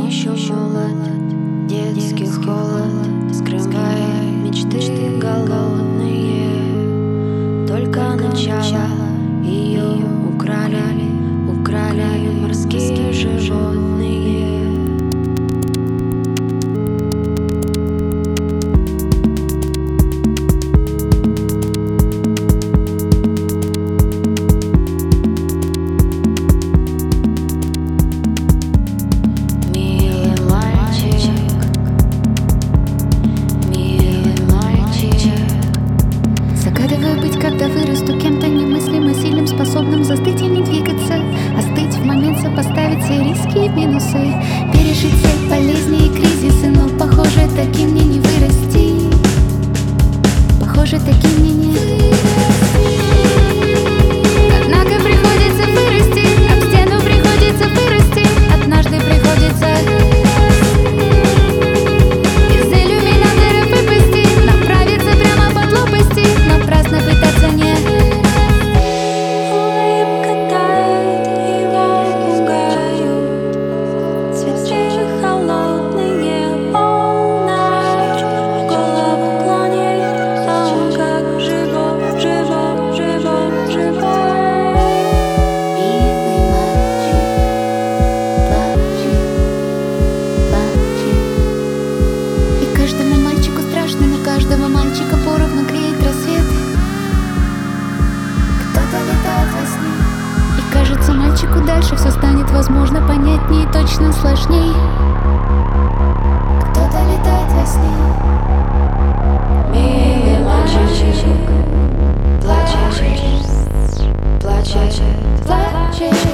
еще молод, детский холод скрывая мечты голодные. Только начало ее украли морские животные. Когда вырасту кем-то немыслимо сильным, способным застыть и не двигаться, остыть в момент, сопоставить все риски и минусы, пережить все болезни и кризисы. Но похоже, таким мне не вырасти. Похоже, таким мне не вырасти. Однако приходится вырасти, об стену приходится вырасти. Однажды приходится из иллюминаторов выпасти, направиться прямо под лопасти, напрасно пытаться не. Улыбка тает, его пугают цветы холодные, полночь голову клонит, а он как живой. Милый мальчик, плачет. И каждому мальчику страшно, но каждого мальчика поровну греет рассвет. Кто-то летает во сне, и кажется, мальчику дальше все станет возможно понятнее и точно сложней. Кто-то летает во сне. Милый мальчик плачет.